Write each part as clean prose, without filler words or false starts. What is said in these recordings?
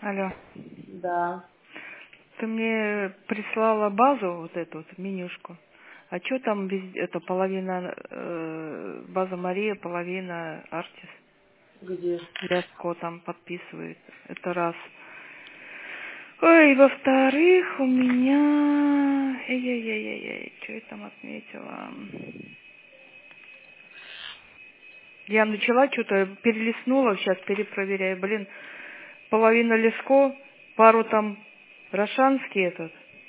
Алло. Да. Ты мне прислала базу, вот эту вот менюшку. А что там это половина база Мария, половина Артис? Где? Ляско там подписывает. Это раз. Ой, во-вторых, у меня... Эй-эй-эй-эй, что я там отметила? Я начала что-то, перелистнула, сейчас перепроверяю. Блин, половина Леско, пару там Рошанский этот.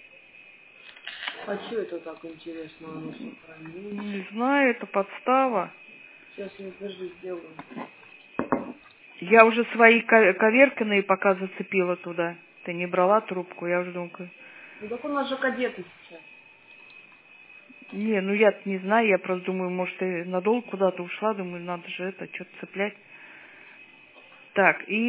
А что это так интересно оно сохранилось? Не знаю, это подстава. Сейчас я, подожди, сделаю. Я уже свои коверканные пока зацепила туда. Ты не брала трубку, я уже думаю... Ну так у нас же кадеты сейчас. Не, ну я не знаю, я просто думаю, может, ты надолго куда-то ушла, думаю, надо же это, что-то цеплять. Так, и...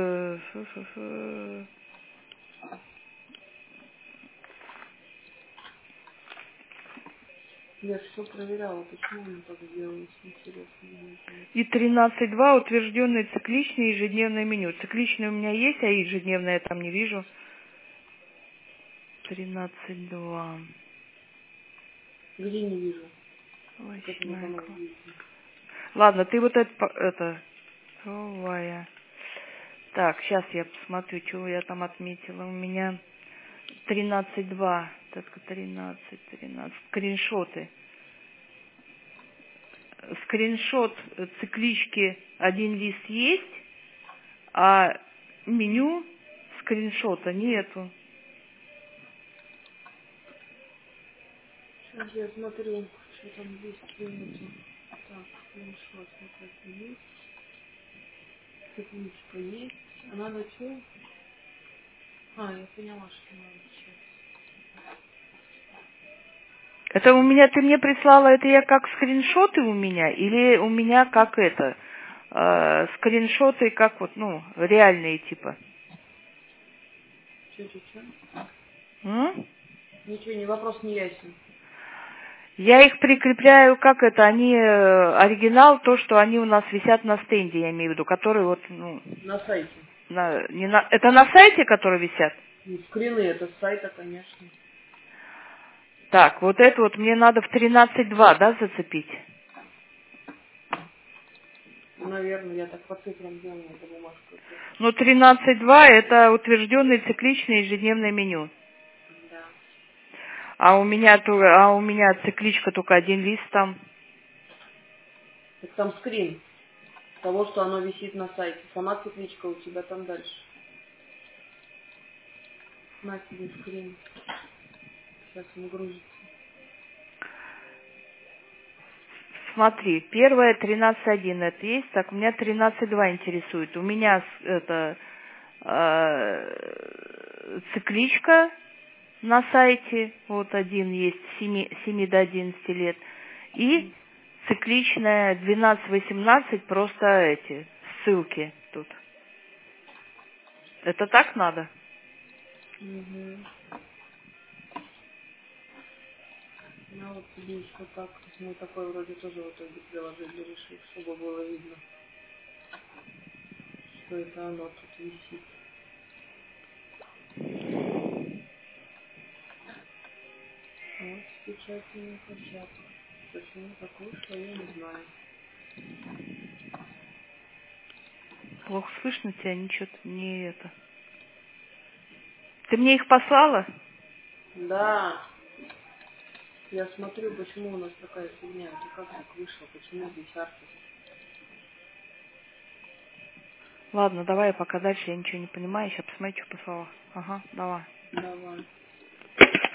Я все проверяла, почему оно так сделалось, интересно. Мне это. И 13.2 утвержденное цикличное ежедневное меню. Цикличное у меня есть, а ежедневное я там не вижу. 13.2. Где не вижу? Как это Восьмая оно класс. видно? Ладно, ты вот это... Новая. Так, сейчас я посмотрю, что я там отметила. У меня 13.2. Так, 13. Скриншоты. Скриншот циклички один лист есть, а меню скриншота нету. Сейчас я смотрю, что там есть, что нету. Так, скриншот вот это есть. Цепничка есть. А надо что? А, я поняла, что надо сейчас. Это у меня, ты мне прислала, это я как скриншоты у меня, или у меня как это, скриншоты как вот, ну, реальные типа? Что? М? Ничего, не вопрос не ясен. Я их прикрепляю, как это, они оригинал, то, что они у нас висят на стенде, я имею в виду, которые вот, ну, На сайте. это на сайте, которые висят? Ну, скрины это с сайта, конечно. Так, вот это вот мне надо в 13.2, да, зацепить? Наверное, я так по цифрам делаю, эта бумажка. Ну, 13.2 это утвержденное цикличное ежедневное меню. Да. А у меня цикличка только один лист там. Так там скрин того, что оно висит на сайте. Сама цикличка у тебя там дальше. На тебе скрин. Сейчас он грузится. Смотри, первое 13.1 это есть, так у меня 13.2 интересует. У меня это цикличка на сайте, вот один есть, 7 до 11 лет, и цикличная 12-18, просто эти ссылки тут. Это так надо? Угу. Ну вот тебе еще так. Мы такой вроде тоже в итоге приложили, решили, чтобы было видно, что это оно тут висит. Вот с печатями площадка. Почему так вышло, я не знаю. Плохо слышно тебя, ничего не это. Ты мне их послала? Да, я смотрю, почему у нас такая фигня. Это как так вышло, почему здесь артист? Ладно, давай пока дальше, я ничего не понимаю, сейчас посмотрю, что послала. Ага, давай. Давай.